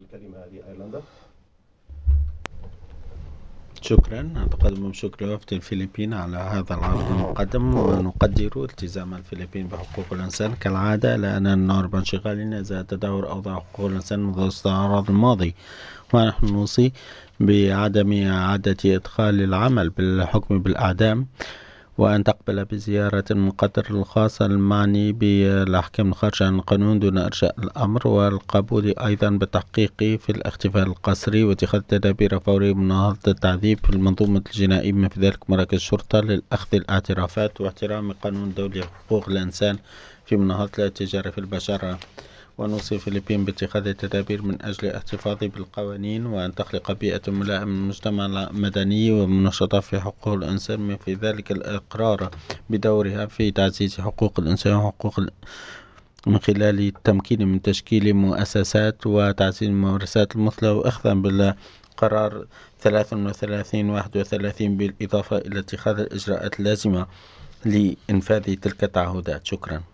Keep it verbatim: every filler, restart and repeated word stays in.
الكلمة لأيرلندا. شكرا. أتقدم بشكر وفد الفلبين على هذا العرض المقدم، ونقدر التزام الفلبين بحقوق الإنسان كالعادة، لأننا نعرف بانشغالنا إذا تدهور أوضاع حقوق الإنسان منذ الاستعراض الماضي، ونحن نوصي بعدم إعادة إدخال العمل بالحكم بالإعدام، وأن تقبل بزيارة من قطر الخاصة المعني بالأحكام الخارجة عن القانون دون إرجاء الأمر، والقبول أيضا بالتحقيق في الاختفاء القسري واتخاذ تدابير فورية بمناهضة التعذيب في المنظومة الجنائية، بما في ذلك مراكز الشرطة للأخذ الاعترافات واحترام قانون الدولي حقوق الإنسان في مناهضة التجارة في البشر. ونوصي الفلبين باتخاذ التدابير من أجل الاحتفاظ بالقوانين وأن تخلق بيئة ملائمة للمجتمع المدني ومنشطة في حقوق الإنسان، من في ذلك الإقرار بدورها في تعزيز حقوق الإنسان وحقوق من خلال التمكين من تشكيل مؤسسات وتعزيز الممارسات المثلى، وأخذا بالقرار ثلاثة وثلاثين واحد وثلاثين بالإضافة إلى اتخاذ الإجراءات اللازمة لإنفاذ تلك التعهدات. شكرا.